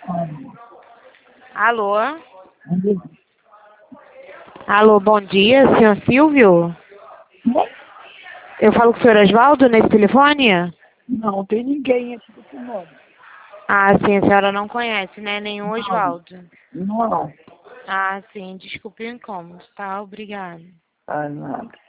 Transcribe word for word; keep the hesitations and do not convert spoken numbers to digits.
Alô? Alô, bom dia, senhor Silvio? Eu falo com o senhor Osvaldo nesse telefone? Não, tem ninguém aqui com esse nome. Ah, sim, a senhora não conhece, né? Nenhum Osvaldo. Não, não. Ah, sim, desculpe o incômodo, tá? Obrigada. Ah, nada.